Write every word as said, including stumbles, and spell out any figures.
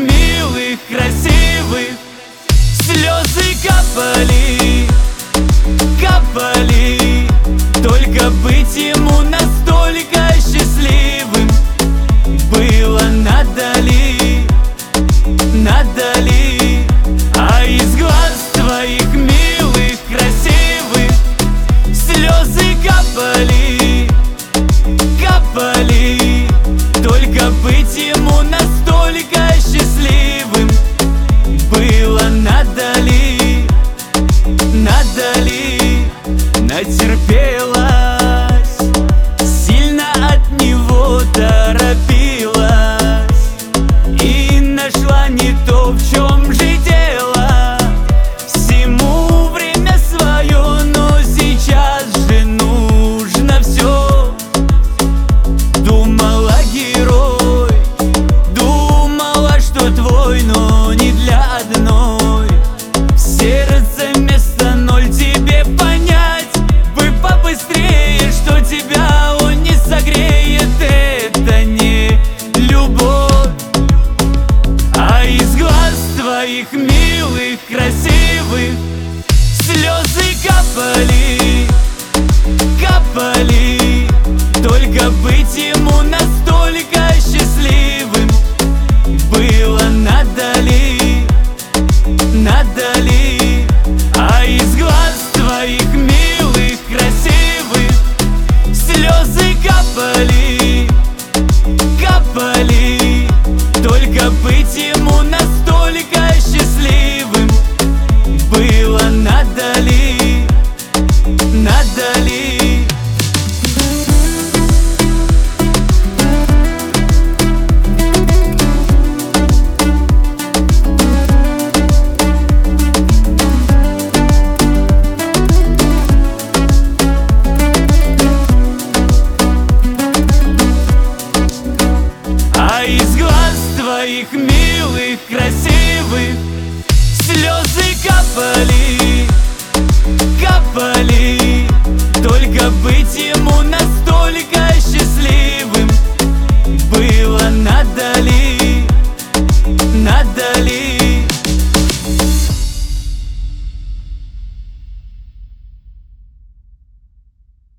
милых, красивых слезы капали, капали. Только быть ему настолько счастливым было надо ли, надо ли. А из глаз твоих милых, красивых слезы капали, капали. Только быть ему настолько счастливым было надо ли, надо ли. Натерпелась, сильно от него торопилась и нашла не то, в чем же дело. Всему время свое, но сейчас же нужно все. Думала, герой, думала, что твой, но не для одной. В сердце место ноль, тебе понять бы побыстрее, что тебя он не согреет. Это не любовь. А из глаз твоих милых, красивых слезы капали, капали. Только быть ему настолько счастливым было надо ли, надо ли. А из глаз твоих милых, красивых слезы капали, капали. Только быть ему настолько счастливым было надо ли, надо ли. А из глаз твоих милых, красивых слезы капали,